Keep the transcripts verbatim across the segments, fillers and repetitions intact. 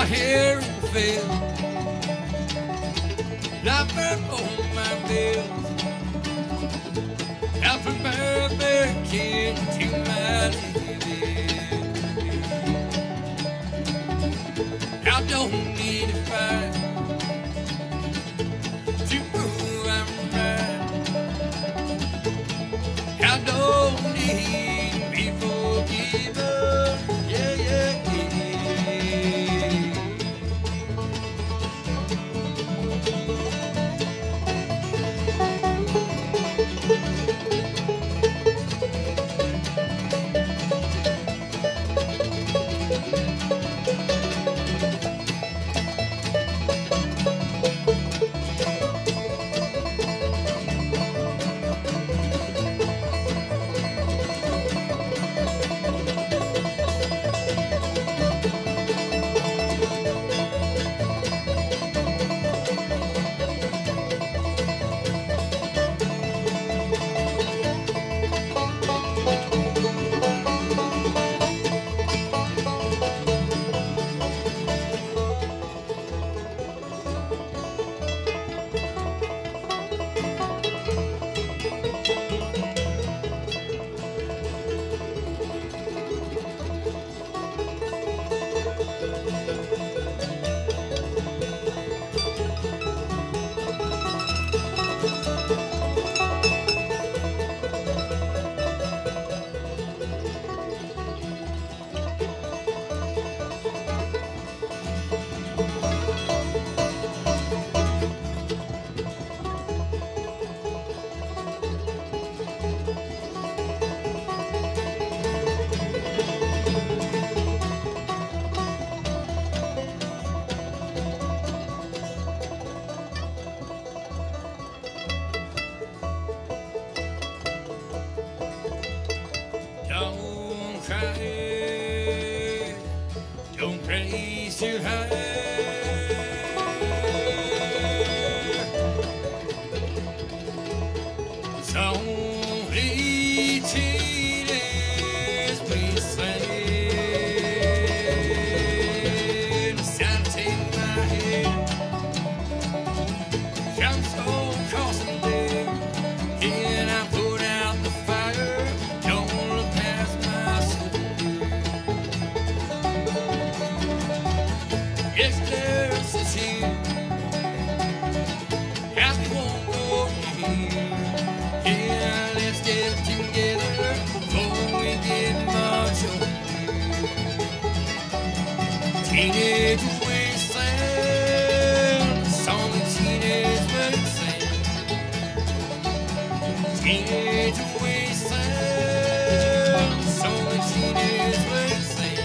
hair in the field. I burn on my bills. Happy birthday, king, to my living. I don't need to fight to prove I'm right. I don't need to be forgiven. Yeah, yeah, yeah. Don't cry, don't raise your heart. It's only teenage wasteland. It's time to take my hand. I'm so crossing there, and I put out the fire. Don't look past my soul. Yes, there's this here. Happy won't go here. Yeah, let's get together before we get much older. Teenage wasteland, song of teenage wasteland. Teenage wasteland, song of teenage wasteland.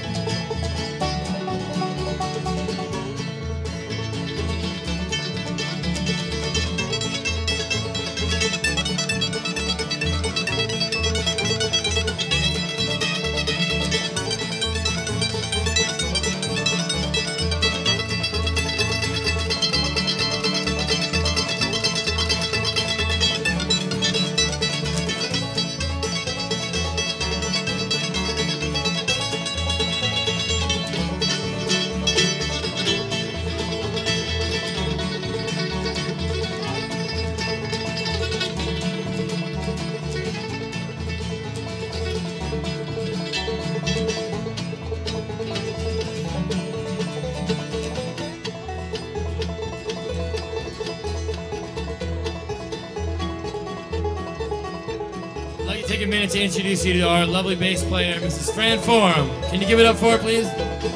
I'd like to take a minute to introduce you to our lovely bass player, Missus Fran Forum. Can you give it up for her, please?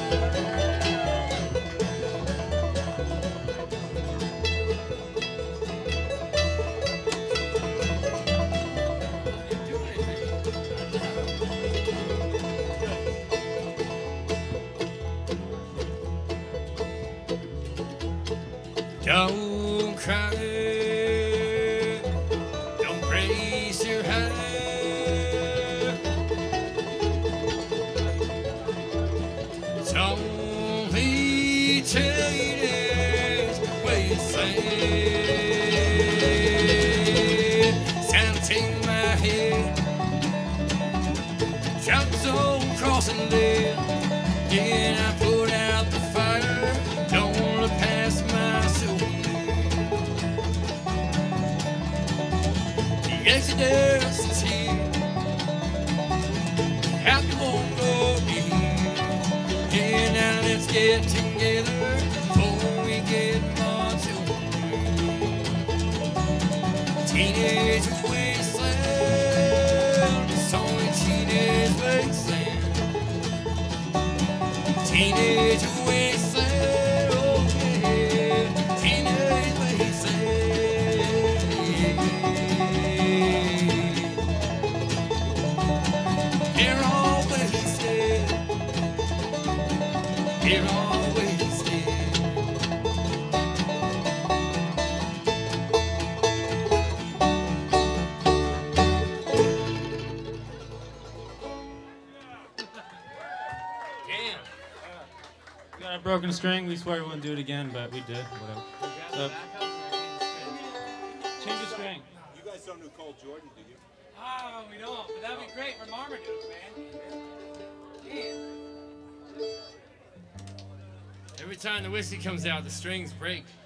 Don't cry, don't raise your heart. It's only teenage wasteland. Time to take my head, jump so crossing there. Yeah, I put out the fire. Exodus is here. Happy won't go here. Yeah, now let's get together before we get much older. Teenage wasteland, it's only teenage wasteland. Teenage wasteland, oh yeah, teenage wasteland. They're all wasted. They're all wasted. Damn. We got a broken string. We swear we wouldn't do it again, but we did. Whatever. So, change the string. You guys don't know Cole Jordan, do you? Oh, we don't, but that'd be great for Marmaduke, man. Every time the whiskey comes out, the strings break.